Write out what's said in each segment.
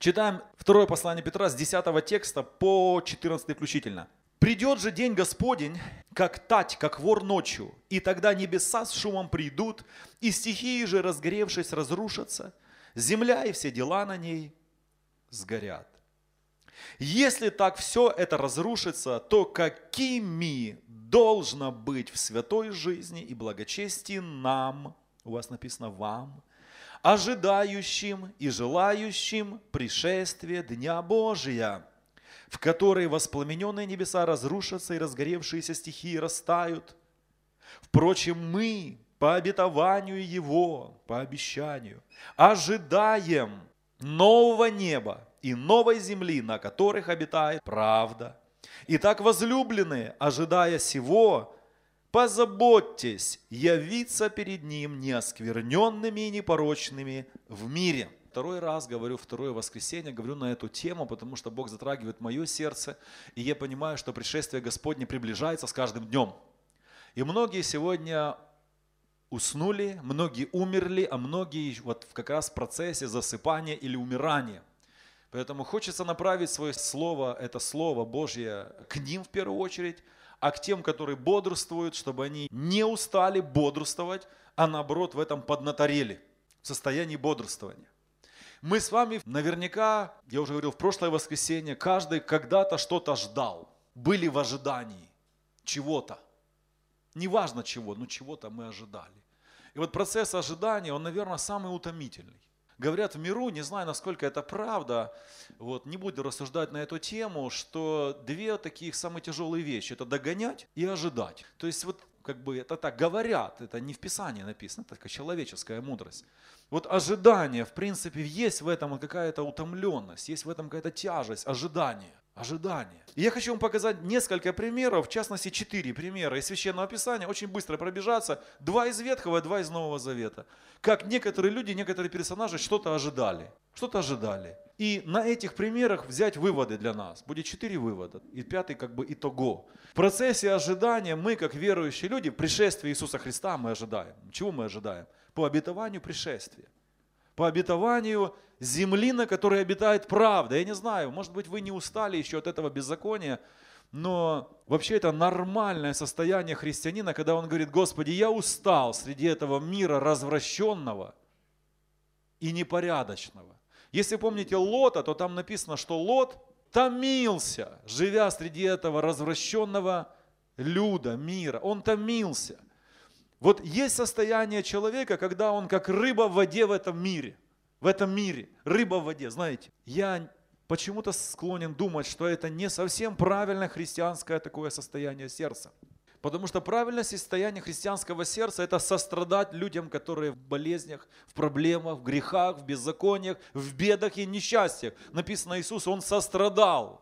Читаем второе послание Петра с 10 текста по 14 включительно. «Придет же день Господень, как тать, как вор ночью, и тогда небеса с шумом придут, и стихии же, разгоревшись, разрушатся, земля и все дела на ней сгорят. Если так все это разрушится, то какими должно быть в святой жизни и благочестии нам, у вас написано вам, ожидающим и желающим пришествия Дня Божия, в который воспламененные небеса разрушатся и разгоревшиеся стихии растают. Впрочем, мы по обетованию Его, по обещанию, ожидаем нового неба и новой земли, на которых обитает правда. Итак, возлюбленные, ожидая сего, позаботьтесь явиться перед Ним неоскверненными и непорочными в мире». Второй раз говорю, второе воскресенье, говорю на эту тему, потому что Бог затрагивает мое сердце, и я понимаю, что пришествие Господне приближается с каждым днем. И многие сегодня уснули, многие умерли, а многие вот как раз в процессе засыпания или умирания. Поэтому хочется направить свое слово, это Слово Божье, к ним в первую очередь, а к тем, которые бодрствуют, чтобы они не устали бодрствовать, а наоборот в этом поднаторели, в состоянии бодрствования. Мы с вами наверняка, я уже говорил в прошлое воскресенье, каждый когда-то что-то ждал, были в ожидании чего-то. Неважно чего, но чего-то мы ожидали. И вот процесс ожидания, он, наверное, самый утомительный. Говорят в миру, не знаю, насколько это правда, вот, не буду рассуждать на эту тему, что две таких самые тяжелые вещи – это догонять и ожидать. То есть вот как бы это так говорят, это не в Писании написано, это такая человеческая мудрость. Вот ожидание, в принципе, есть в этом какая-то утомленность, есть в этом какая-то тяжесть, ожидание. И я хочу вам показать несколько примеров, в частности 4 примера из Священного Писания, очень быстро пробежаться, 2 из Ветхого, 2 из Нового Завета. Как некоторые люди, некоторые персонажи что-то ожидали. И на этих примерах взять выводы для нас. Будет 4 вывода, и 5 как бы итого. В процессе ожидания мы, как верующие люди, пришествия Иисуса Христа мы ожидаем. Чего мы ожидаем? По обетованию пришествия. По обетованию земли, на которой обитает правда. Я не знаю, может быть, вы не устали еще от этого беззакония, но вообще это нормальное состояние христианина, когда он говорит: Господи, я устал среди этого мира развращенного и непорядочного. Если помните Лота, то там написано, что Лот томился, живя среди этого развращенного люда, мира. Он томился. Вот есть состояние человека, когда он как рыба в воде в этом мире. Рыба в воде, знаете. Я почему-то склонен думать, что это не совсем правильное христианское такое состояние сердца. Потому что правильное состояние христианского сердца – это сострадать людям, которые в болезнях, в проблемах, в грехах, в беззакониях, в бедах и несчастьях. Написано, Иисус, Он сострадал.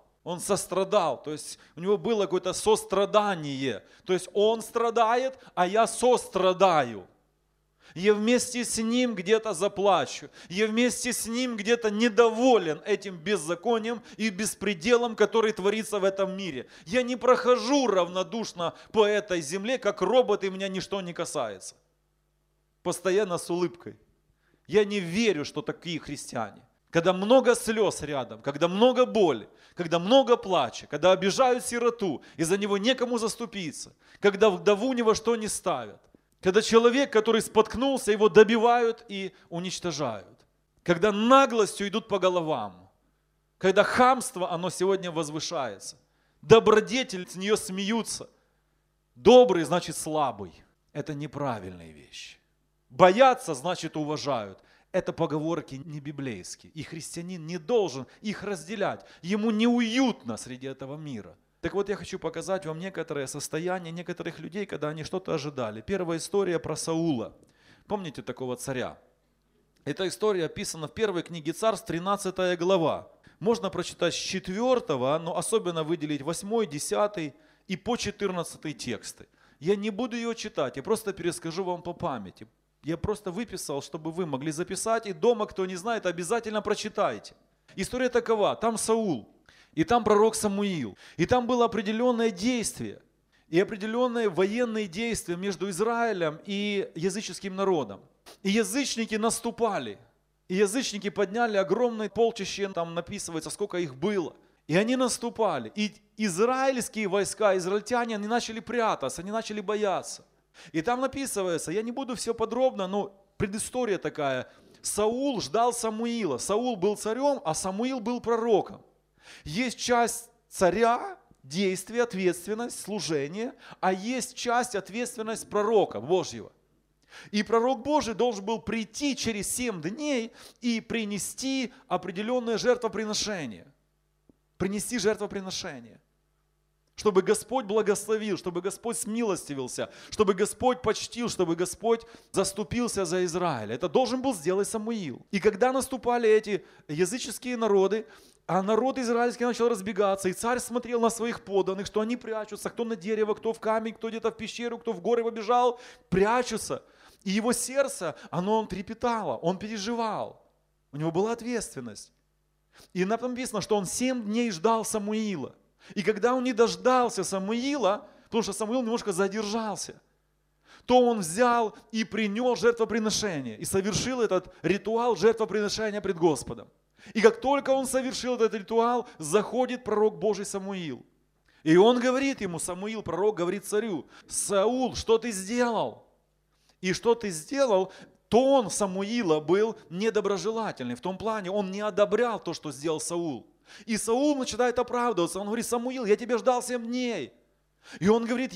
То есть у него было какое-то сострадание. То есть он страдает, а я сострадаю. Я вместе с ним где-то заплачу. Я вместе с ним где-то недоволен этим беззаконием и беспределом, который творится в этом мире. Я не прохожу равнодушно по этой земле, как робот, и меня ничто не касается. Постоянно с улыбкой. Я не верю, что такие христиане. Когда много слез рядом, когда много боли, когда много плача, когда обижают сироту, и за него некому заступиться, когда вдову ни во что не ставят, когда человек, который споткнулся, его добивают и уничтожают, когда наглостью идут по головам, когда хамство, оно сегодня возвышается, добродетель, с нее смеются, добрый значит слабый. Это неправильные вещи. Боятся значит уважают. Это поговорки не библейские, и христианин не должен их разделять. Ему неуютно среди этого мира. Так вот, я хочу показать вам некоторое состояние некоторых людей, когда они что-то ожидали. Первая история про Саула. Помните такого царя? Эта история описана в первой книге Царств, 13 глава. Можно прочитать с 4, но особенно выделить 8, 10 и по 14 тексты. Я не буду ее читать, я просто перескажу вам по памяти. Я просто выписал, чтобы вы могли записать, и дома, кто не знает, обязательно прочитайте. История такова, там Саул, и там пророк Самуил, и там было определенное действие, и определенные военные действия между Израилем и языческим народом. И язычники наступали И язычники подняли огромное полчище, там написывается, сколько их было. И они наступали. И израильские войска, израильтяне, они начали прятаться, они начали бояться. И там написывается, я не буду все подробно, но предыстория такая. Саул ждал Самуила. Саул был царем, а Самуил был пророком. Есть часть царя, действие, ответственность, служение, а есть часть, ответственность пророка Божьего. И пророк Божий должен был прийти через 7 дней и принести определенное жертвоприношение. Принести жертвоприношение. Чтобы Господь благословил, чтобы Господь смилостивился, чтобы Господь почтил, чтобы Господь заступился за Израиль. Это должен был сделать Самуил. И когда наступали эти языческие народы, а народ израильский начал разбегаться, и царь смотрел на своих подданных, что они прячутся, кто на дерево, кто в камень, кто где-то в пещеру, кто в горы побежал, прячутся. И его сердце, оно трепетало, он переживал. У него была ответственность. И написано, что он 7 дней ждал Самуила. И когда он не дождался Самуила, потому что Самуил немножко задержался, то он взял и принес жертвоприношение. И совершил этот ритуал жертвоприношения пред Господом. И как только он совершил этот ритуал, заходит пророк Божий Самуил. И он говорит ему, Самуил, пророк, говорит царю: Саул, что ты сделал? И что ты сделал, тон Самуила был недоброжелательный. В том плане, он не одобрял то, что сделал Саул. И Саул начинает оправдываться. Он говорит: Самуил, я тебя ждал 7 дней. И он говорит: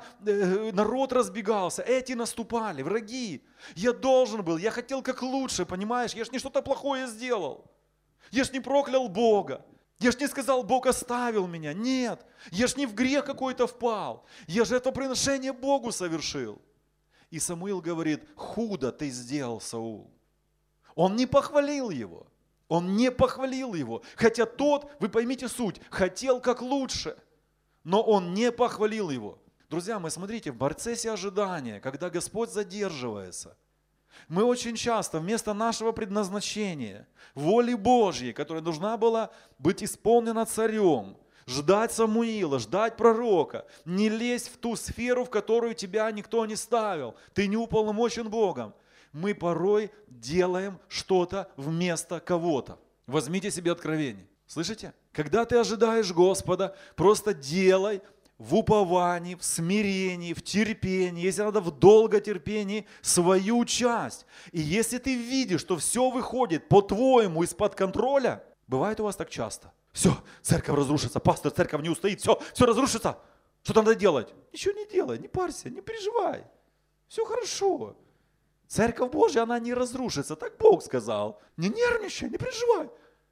народ разбегался, эти наступали, враги. Я должен был, я хотел как лучше, понимаешь? Я ж не что-то плохое сделал. Я ж не проклял Бога. Я ж не сказал, Бог оставил меня. Нет, я ж не в грех какой-то впал. Я же это приношение Богу совершил. И Самуил говорит: худо ты сделал, Саул. Он не похвалил его. Он не похвалил его. Хотя тот, вы поймите суть, хотел как лучше. Но он не похвалил его. Друзья мои, смотрите, в процессе ожидания, когда Господь задерживается, мы очень часто вместо нашего предназначения, воли Божьей, которая должна была быть исполнена царем, ждать Самуила, ждать пророка, не лезть в ту сферу, в которую тебя никто не ставил. Ты не уполномочен Богом. Мы порой делаем что-то вместо кого-то. Возьмите себе откровение. Слышите? Когда ты ожидаешь Господа, просто делай в уповании, в смирении, в терпении, если надо, в долготерпении свою часть. И если ты видишь, что все выходит по-твоему из-под контроля, бывает у вас так часто. Все, церковь разрушится, пастор, церковь не устоит, все разрушится. Что надо делать? Ничего не делай, не парься, не переживай. Все хорошо. Церковь Божья, она не разрушится, так Бог сказал. Не нервничай, не переживай.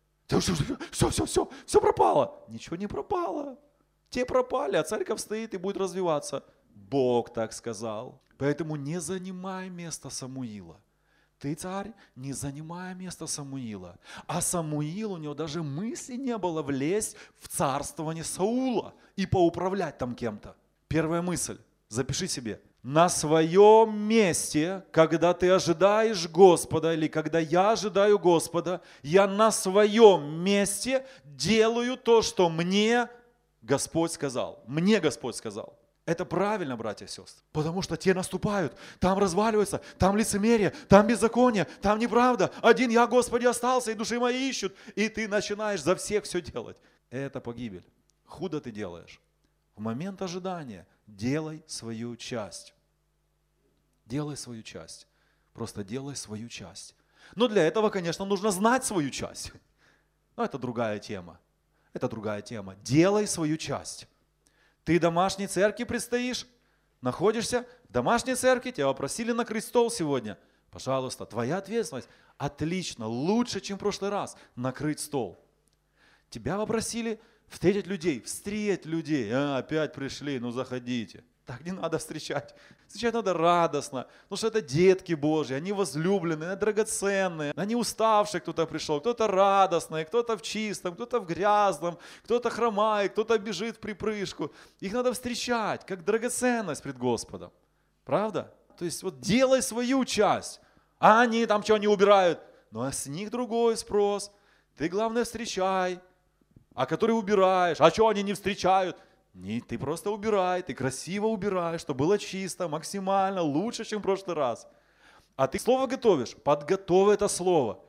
Все пропало. Ничего не пропало. Те пропали, а церковь стоит и будет развиваться. Бог так сказал. Поэтому не занимай место Самуила. Ты, царь, не занимай место Самуила. А Самуил, у него даже мысли не было влезть в царствование Саула и поуправлять там кем-то. Первая мысль, запиши себе. На своем месте, когда ты ожидаешь Господа, или когда я ожидаю Господа, я на своем месте делаю то, что мне Господь сказал. Мне Господь сказал. Это правильно, братья и сестры. Потому что те наступают, там разваливаются, там лицемерие, там беззаконие, там неправда. Один я, Господи, остался, и души мои ищут. И ты начинаешь за всех все делать. Это погибель. Худо ты делаешь. В момент ожидания делай свою часть. Делай свою часть. Просто делай свою часть. Но для этого, конечно, нужно знать свою часть. Но это другая тема. Это другая тема. Делай свою часть. Ты в домашней церкви предстоишь, находишься в домашней церкви, тебя попросили накрыть стол сегодня. Пожалуйста, твоя ответственность. Отлично, лучше, чем в прошлый раз, накрыть стол. Тебя попросили встретить людей. Встреть людей. Опять пришли, ну заходите. Так не надо встречать. Встречать надо радостно, потому что это детки Божьи, они возлюбленные, они драгоценные, они уставшие, кто-то пришел, кто-то радостный, кто-то в чистом, кто-то в грязном, кто-то хромает, кто-то бежит в припрыжку. Их надо встречать, как драгоценность пред Господом. Правда? То есть вот делай свою часть, а они там что, не убирают. Ну а с них другой спрос. Ты, главное, встречай. А которые убираешь, а что они не встречают? Нет, ты просто убирай, ты красиво убираешь, чтобы было чисто, максимально, лучше, чем в прошлый раз. А ты слово готовишь, подготовь это слово.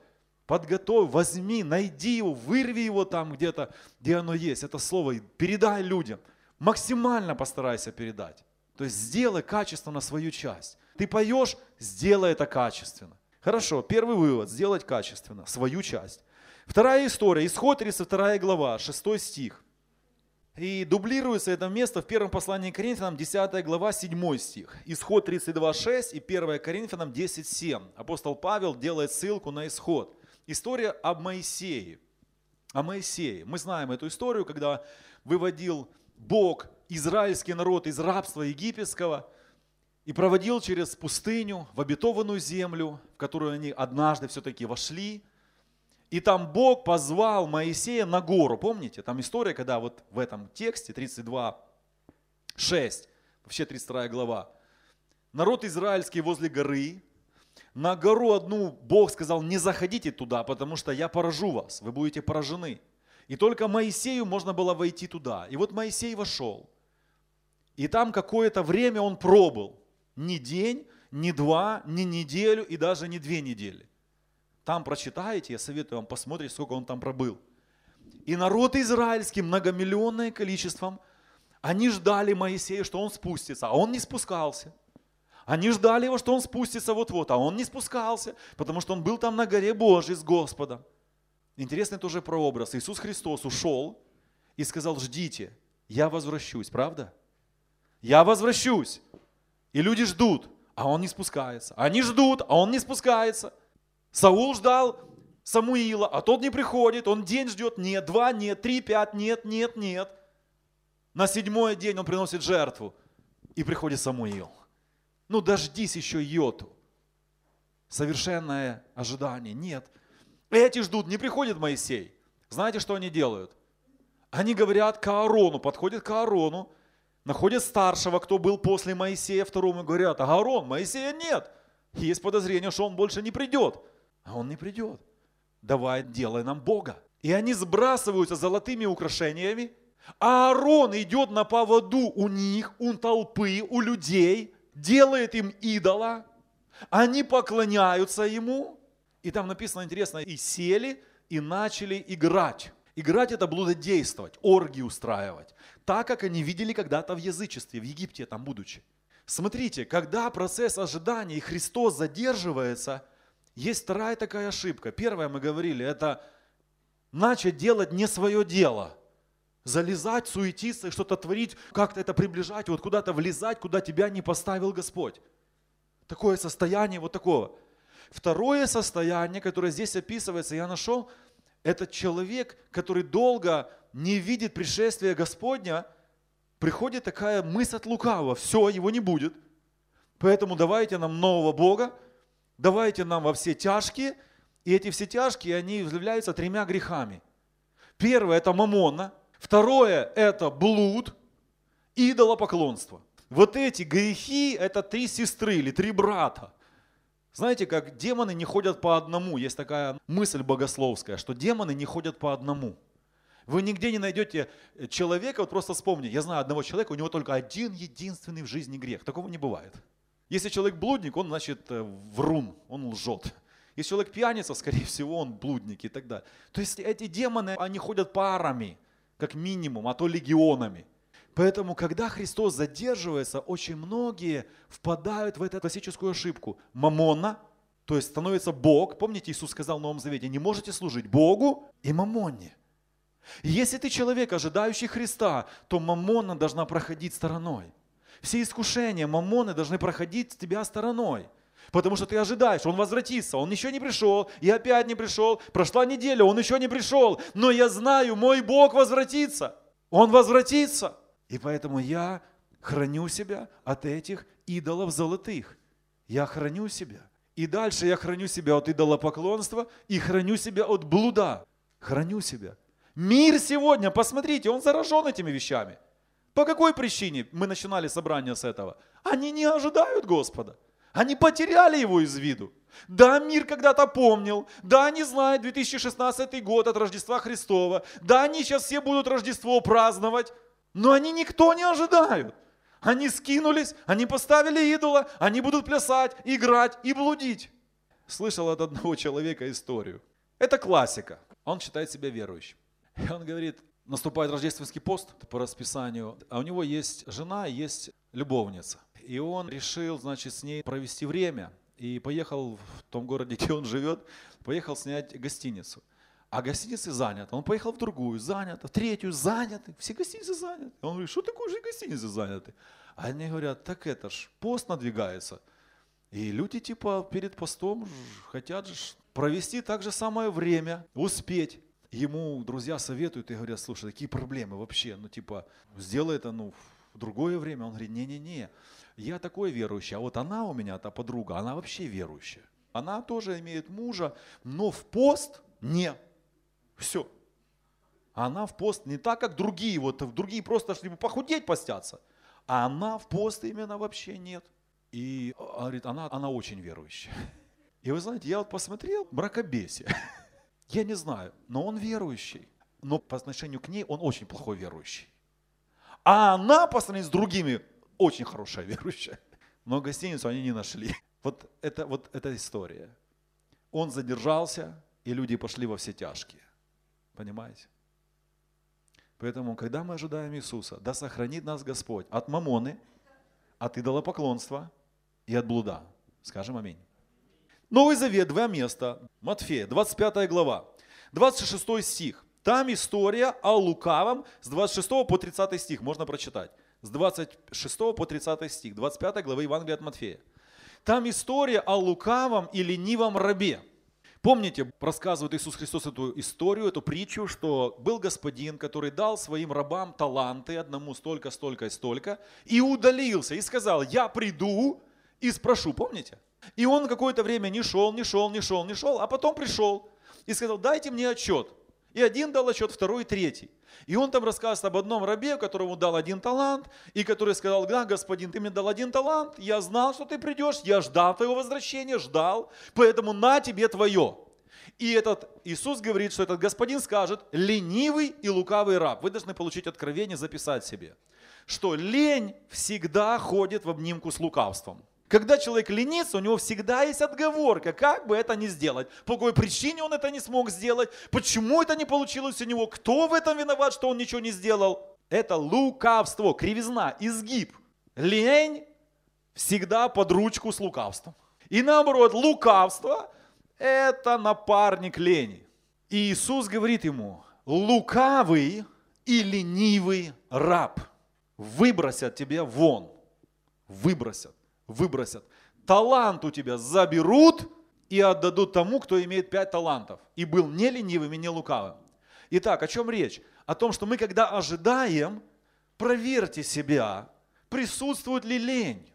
Подготовь, возьми, найди его, вырви его там где-то, где оно есть. Это слово и передай людям. Максимально постарайся передать. То есть сделай качественно свою часть. Ты поешь, сделай это качественно. Хорошо, первый вывод, сделать качественно свою часть. Вторая история, Исход 32 глава, 6 стих. И дублируется это место в первом послании к Коринфянам, 10 глава, 7 стих. Исход 32:6 и 1 Коринфянам 10:7. Апостол Павел делает ссылку на Исход. История об Моисее. О Моисее. Мы знаем эту историю, когда выводил Бог израильский народ из рабства египетского и проводил через пустыню в обетованную землю, в которую они однажды все-таки вошли. И там Бог позвал Моисея на гору. Помните? Там история, когда вот в этом тексте 32:6, вообще 32 глава, народ израильский возле горы. На гору одну Бог сказал: не заходите туда, потому что я поражу вас, вы будете поражены. И только Моисею можно было войти туда. И вот Моисей вошел. И там какое-то время он пробыл. Ни день, ни два, ни неделю и даже не 2 недели. Там прочитаете, я советую вам посмотреть, сколько он там пробыл. И народ израильский, многомиллионное количеством, они ждали Моисея, что он спустится, а он не спускался. Они ждали его, что он спустится вот-вот, а он не спускался, потому что он был там на горе Божьей с Господом. Интересный тоже прообраз. Иисус Христос ушел и сказал: ждите, я возвращусь, правда? Я возвращусь. И люди ждут, а он не спускается. Они ждут, а он не спускается. Саул ждал Самуила, а тот не приходит. Он день ждет, нет, 2, нет, 3, 5, нет. На 7-й день он приносит жертву. И приходит Самуил. Ну дождись еще йоту. Совершенное ожидание. Нет. Эти ждут, не приходит Моисей. Знаете, что они делают? Они говорят к Аарону, подходят к Аарону, находят старшего, кто был после Моисея, второму, и говорят: Аарон, Моисея нет. Есть подозрение, что он больше не придет. А он не придет. Давай, делай нам Бога. И они сбрасываются золотыми украшениями. А Аарон идет на поводу у них, у толпы, у людей, делает им идола. Они поклоняются ему. И там написано интересно: и сели, и начали играть. Играть — это блудодействовать, оргии устраивать. Так, как они видели когда-то в язычестве, в Египте там будучи. Смотрите, когда процесс ожидания и Христос задерживается, есть вторая такая ошибка. Первая, мы говорили, это начать делать не свое дело. Залезать, суетиться, что-то творить, как-то это приближать, вот куда-то влезать, куда тебя не поставил Господь. Такое состояние вот такого. Второе состояние, которое здесь описывается, я нашел, это человек, который долго не видит пришествия Господня. Приходит такая мысль от лукавого: все, его не будет. Поэтому давайте нам нового Бога, давайте нам во все тяжкие. И эти все тяжкие, они являются 3 грехами. Первое — это мамонна. Второе — это блуд, идолопоклонство. Вот эти грехи — это 3 сестры или 3 брата. Знаете, как демоны не ходят по одному. Есть такая мысль богословская, что демоны не ходят по одному. Вы нигде не найдете человека, вот просто вспомните, я знаю одного человека, у него только один единственный в жизни грех. Такого не бывает. Если человек блудник, он, значит, врун, он лжет. Если человек пьяница, скорее всего, он блудник и так далее. То есть эти демоны, они ходят парами, как минимум, а то легионами. Поэтому, когда Христос задерживается, очень многие впадают в эту классическую ошибку. Мамонна, то есть становится Бог. Помните, Иисус сказал в Новом Завете: не можете служить Богу и мамонне. И если ты человек, ожидающий Христа, то мамонна должна проходить стороной. Все искушения мамонны должны проходить с тебя стороной. Потому что ты ожидаешь, он возвратится, он еще не пришел, и опять не пришел. Прошла неделя, он еще не пришел. Но я знаю, мой Бог возвратится. Он возвратится. И поэтому я храню себя от этих идолов золотых. Я храню себя. И дальше я храню себя от идолопоклонства и храню себя от блуда. Храню себя. Мир сегодня, посмотрите, он заражен этими вещами. По какой причине мы начинали собрание с этого? Они не ожидают Господа. Они потеряли его из виду. Да, мир когда-то помнил. Да, они знают 2016 год от Рождества Христова. Да, они сейчас все будут Рождество праздновать. Но они никто не ожидают. Они скинулись, они поставили идола, они будут плясать, играть и блудить. Слышал от одного человека историю. Это классика. Он считает себя верующим. И он говорит, наступает рождественский пост по расписанию, а у него есть жена, есть любовница. И он решил, значит, с ней провести время. И поехал в том городе, где он живет, поехал снять гостиницу. А гостиницы заняты. Он поехал в другую, занято, в третью, заняты. Все гостиницы заняты. Он говорит, что такое же гостиницы заняты? А они говорят, так это ж пост надвигается. И люди типа перед постом хотят же провести так же самое время, успеть. Ему друзья советуют и говорят, слушай, какие проблемы вообще? Ну типа, сделай это в другое время. Он говорит, не-не-не, я такой верующий, а вот она у меня, та подруга, она вообще верующая. Она тоже имеет мужа, но в пост не. Все. Она в пост не так, как другие. Вот другие просто, чтобы похудеть, постятся. А она в пост именно вообще нет. И говорит, она очень верующая. И вы знаете, я вот посмотрел, мракобесие. Я не знаю, но он верующий. Но по отношению к ней он очень плохой верующий. А она по сравнению с другими очень хорошая верующая. Но гостиницу они не нашли. Вот эта история. Он задержался, и люди пошли во все тяжкие. Понимаете? Поэтому, когда мы ожидаем Иисуса, да сохранит нас Господь от мамоны, от идолопоклонства и от блуда. Скажем аминь. Новый Завет, 2 места. Матфея, 25 глава, 26 стих. Там история о лукавом с 26 по 30 стих. Можно прочитать. С 26 по 30 стих. 25 главы Евангелия от Матфея. Там история о лукавом и ленивом рабе. Помните, рассказывает Иисус Христос эту историю, эту притчу, что был господин, который дал своим рабам таланты, одному столько, столько и столько, и удалился, и сказал, я приду и спрошу, помните? И он какое-то время не шел, а потом пришел и сказал, дайте мне отчет. И один дал отчет, второй, третий. И он там рассказывает об одном рабе, которому дал 1 талант, и который сказал, да, господин, ты мне дал 1 талант, я знал, что ты придешь, я ждал твоего возвращения, ждал, поэтому на тебе твое. И этот Иисус говорит, что этот господин скажет, ленивый и лукавый раб. Вы должны получить откровение, записать себе, что лень всегда ходит в обнимку с лукавством. Когда человек ленится, у него всегда есть отговорка, как бы это ни сделать. По какой причине он это не смог сделать, почему это не получилось у него, кто в этом виноват, что он ничего не сделал. Это лукавство, кривизна, изгиб. Лень всегда под ручку с лукавством. И наоборот, лукавство – это напарник лени. И Иисус говорит ему, лукавый и ленивый раб выбросят тебя вон, выбросят. Талант у тебя заберут и отдадут тому, кто имеет 5 талантов. И был не ленивым и не лукавым. Итак, о чем речь? О том, что мы, когда ожидаем, проверьте себя, присутствует ли лень.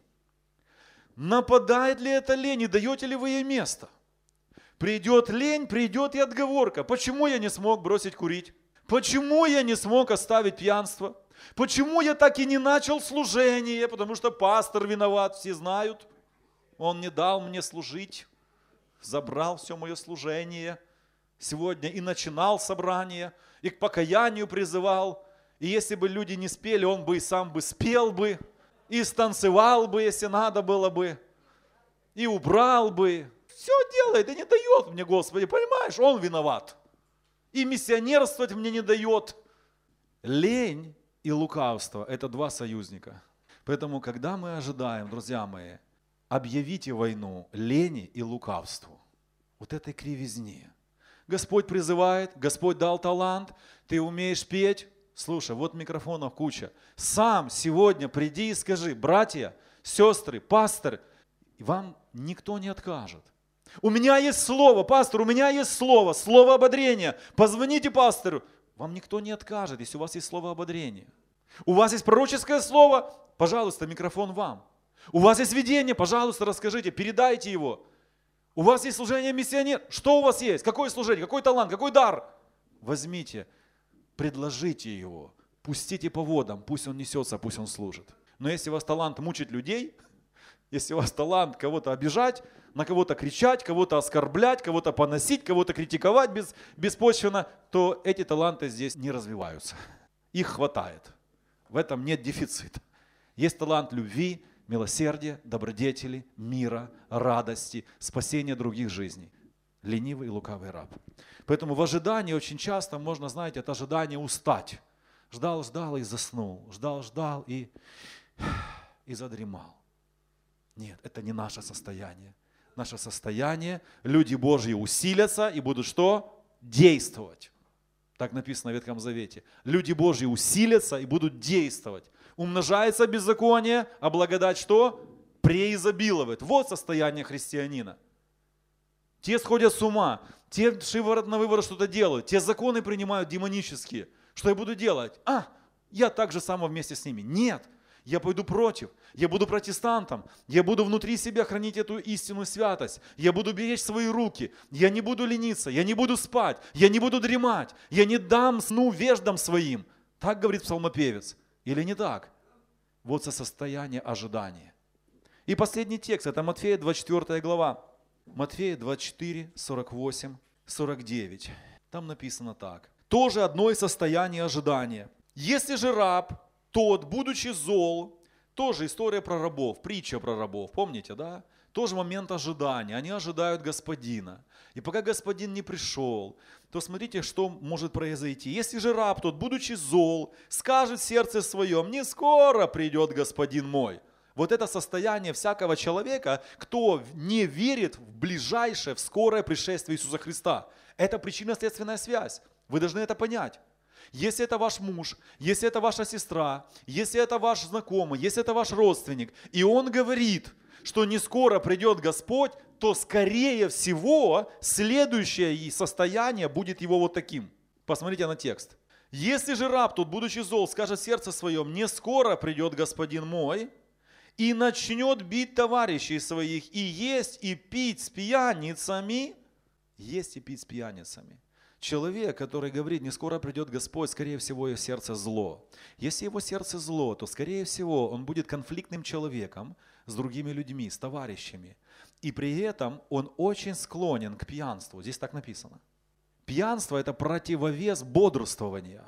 Нападает ли эта лень и даете ли вы ей место? Придет лень, придет и отговорка. Почему я не смог бросить курить? Почему я не смог оставить пьянство? Почему я так и не начал служение? Потому что пастор виноват, все знают. Он не дал мне служить, забрал все мое служение. Сегодня и начинал собрание, и к покаянию призывал. И если бы люди не спели, он бы и сам бы спел бы, и станцевал бы, если надо было бы, и убрал бы. Все делает и не дает мне, Господи, понимаешь, он виноват. И миссионерствовать мне не дает. Лень и лукавство – это 2 союзника. Поэтому, когда мы ожидаем, друзья мои, объявите войну лени и лукавству, вот этой кривизне. Господь призывает, Господь дал талант, ты умеешь петь. Слушай, вот микрофонов куча. Сам сегодня приди и скажи, братья, сестры, пастор, вам никто не откажет. У меня есть слово, пастор, у меня есть слово ободрения. Позвоните пастору. Вам никто не откажет, если у вас есть слово ободрения. У вас есть пророческое слово, пожалуйста, микрофон вам. У вас есть видение, пожалуйста, расскажите, передайте его. У вас есть служение миссионер. Что у вас есть? Какое служение? Какой талант? Какой дар? Возьмите, предложите его, пустите по водам, пусть он несется, пусть он служит. Но если у вас талант мучить людей, если у вас талант кого-то обижать, на кого-то кричать, кого-то оскорблять, кого-то поносить, кого-то критиковать беспочвенно, то эти таланты здесь не развиваются. Их хватает. В этом нет дефицита. Есть талант любви, милосердия, добродетели, мира, радости, спасения других жизней. Ленивый и лукавый раб. Поэтому в ожидании очень часто можно, знаете, от ожидания устать. Ждал, ждал и заснул. Ждал, ждал и задремал. Нет, это не наше состояние. Наше состояние, люди Божьи усилятся и будут что? Действовать. Так написано в Ветхом Завете. Люди Божьи усилятся и будут действовать. Умножается беззаконие, а благодать что? Преизобилует. Вот состояние христианина. Те сходят с ума, те шиворот на выворот что-то делают, те законы принимают демонические. Что я буду делать? Я так же само вместе с ними. Нет, я пойду против. Я буду протестантом. Я буду внутри себя хранить эту истинную святость. Я буду беречь свои руки. Я не буду лениться. Я не буду спать. Я не буду дремать. Я не дам сну веждам своим. Так говорит псалмопевец. Или не так? Вот состояние ожидания. И последний текст. Это Матфея 24 глава. Матфея 24, 48, 49. Там написано так. Тоже одно из состояний ожидания. Если же раб, тот, будучи зол, тоже история про рабов, притча про рабов, помните, да? Тоже момент ожидания, они ожидают господина. И пока господин не пришел, то смотрите, что может произойти. Если же раб тот, будучи зол, скажет в сердце своем, не скоро придет господин мой. Вот это состояние всякого человека, кто не верит в ближайшее, в скорое пришествие Иисуса Христа. Это причинно-следственная связь. Вы должны это понять. Если это ваш муж, если это ваша сестра, если это ваш знакомый, если это ваш родственник, и он говорит, что не скоро придет Господь, то скорее всего следующее состояние будет его вот таким. Посмотрите на текст. Если же раб тут, будучи зол, скажет в сердце своем, не скоро придет господин мой, и начнет бить товарищей своих, и есть, и пить с пьяницами, есть и пить с пьяницами. Человек, который говорит, не скоро придет Господь, скорее всего, его сердце зло. Если его сердце зло, то, скорее всего, он будет конфликтным человеком с другими людьми, с товарищами. И при этом он очень склонен к пьянству. Здесь так написано. Пьянство – это противовес бодрствования,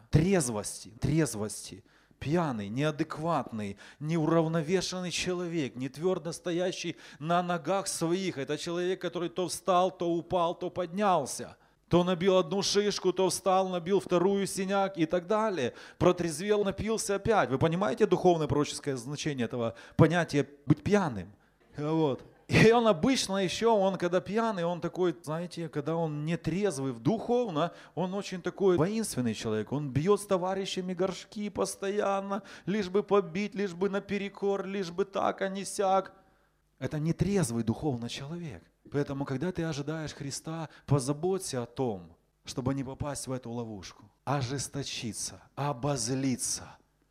трезвости. Пьяный, неадекватный, неуравновешенный человек, не твердо стоящий на ногах своих. Это человек, который то встал, то упал, то поднялся. То набил одну шишку, то встал, набил вторую синяк и так далее. Протрезвел, напился опять. Вы понимаете духовное пророческое значение этого понятия быть пьяным? Вот. И он обычно еще, он когда пьяный, он такой, знаете, когда он не трезвый духовно, он очень такой воинственный человек. Он бьет с товарищами горшки постоянно, лишь бы побить, лишь бы наперекор, лишь бы так, а не сяк. Это не трезвый духовно человек. Поэтому, когда ты ожидаешь Христа, позаботься о том, чтобы не попасть в эту ловушку. Ожесточиться, обозлиться,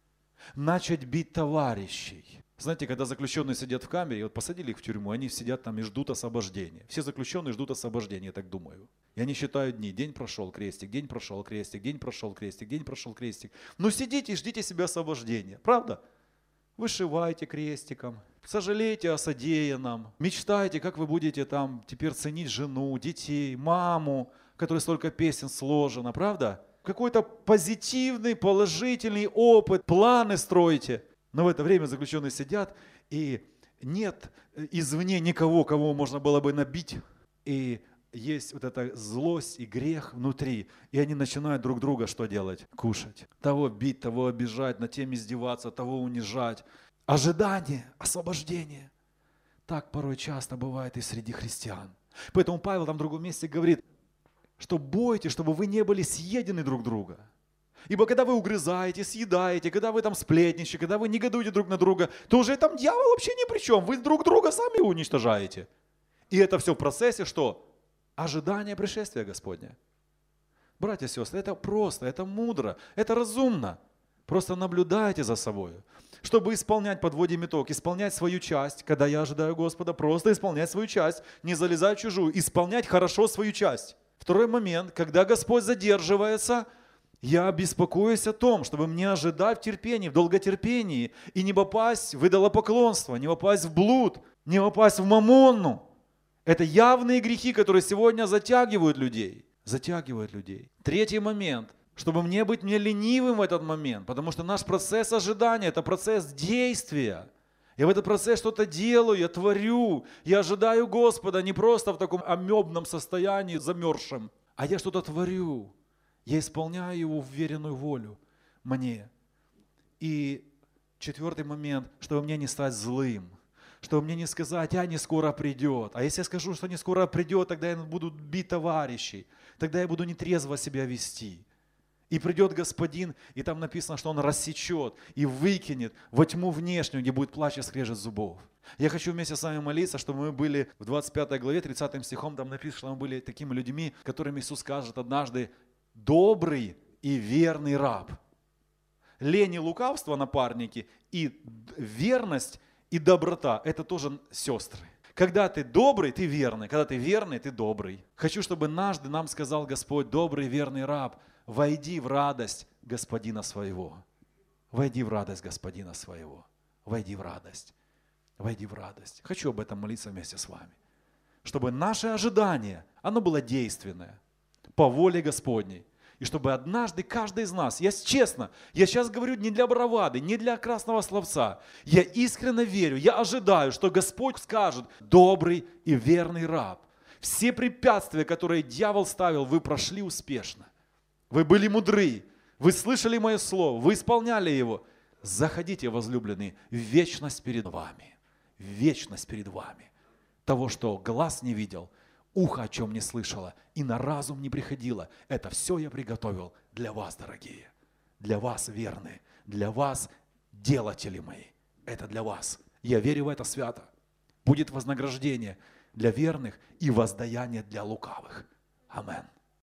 начать бить товарищей. Знаете, когда заключенные сидят в камере, вот посадили их в тюрьму, они сидят там и ждут освобождения. Все заключенные ждут освобождения, я так думаю. И они считают дни. День прошел, крестик, день прошел, крестик, день прошел, крестик, день прошел, крестик. Ну сидите и ждите себя освобождения, правда? Вышивайте крестиком, сожалейте о содеянном, мечтайте, как вы будете там теперь ценить жену, детей, маму, которой столько песен сложено, правда? Какой-то позитивный, положительный опыт, планы стройте. Но в это время заключенные сидят, и нет извне никого, кого можно было бы набить. И есть вот эта злость и грех внутри. И они начинают друг друга что делать? Кушать. Того бить, того обижать, над тем издеваться, того унижать. Ожидание, освобождение. Так порой часто бывает и среди христиан. Поэтому Павел там в другом месте говорит, что бойтесь, чтобы вы не были съедены друг друга. Ибо когда вы угрызаете, съедаете, когда вы там сплетничаете, когда вы негодуете друг на друга, то уже там дьявол вообще ни при чем. Вы друг друга сами уничтожаете. И это все в процессе что? Ожидание пришествия Господня. Братья и сестры, это просто, это мудро, это разумно. Просто наблюдайте за собой. Чтобы исполнять, подводим итог, исполнять свою часть, когда я ожидаю Господа, просто исполнять свою часть, не залезать в чужую, исполнять хорошо свою часть. Второй момент, когда Господь задерживается, я беспокоюсь о том, чтобы мне ожидать в терпении, в долготерпении и не попасть в идолопоклонство, не попасть в блуд, не попасть в мамонну. Это явные грехи, которые сегодня затягивают людей. Третий момент, чтобы мне быть не ленивым в этот момент, потому что наш процесс ожидания – это процесс действия. Я в этот процесс что-то делаю, я творю, я ожидаю Господа не просто в таком амебном состоянии, замерзшем, а я что-то творю. Я исполняю Его вверенную волю мне. И четвертый момент, чтобы мне не стать злым, чтобы мне не сказать, не скоро придет. А если я скажу, что не скоро придет, тогда я буду бить товарищей, тогда я буду нетрезво себя вести. И придет Господин, и там написано, что Он рассечет и выкинет во тьму внешнюю, где будет плач и скрежет зубов. Я хочу вместе с вами молиться, чтобы мы были в 25 главе, 30 стихом, там написано, что мы были такими людьми, которым Иисус скажет однажды: добрый и верный раб. Лень и лукавство, напарники, и верность и доброта – это тоже сестры. Когда ты добрый, ты верный. Когда ты верный, ты добрый. Хочу, чтобы однажды нам сказал Господь: добрый и верный раб, войди в радость Господина своего. Войди в радость Господина своего. Войди в радость. Войди в радость. Хочу об этом молиться вместе с вами. Чтобы наше ожидание, оно было действенное, по воле Господней. И чтобы однажды каждый из нас, я честно, я сейчас говорю не для бравады, не для красного словца, я искренне верю, я ожидаю, что Господь скажет: добрый и верный раб. Все препятствия, которые дьявол ставил, вы прошли успешно. Вы были мудры, вы слышали мое слово, вы исполняли его. Заходите, возлюбленные, в вечность перед вами. В вечность перед вами. Того, что глаз не видел, ухо о чем не слышало и на разум не приходило. Это все я приготовил для вас, дорогие. Для вас, верные. Для вас, делатели мои. Это для вас. Я верю в это свято. Будет вознаграждение для верных и воздаяние для лукавых. Аминь.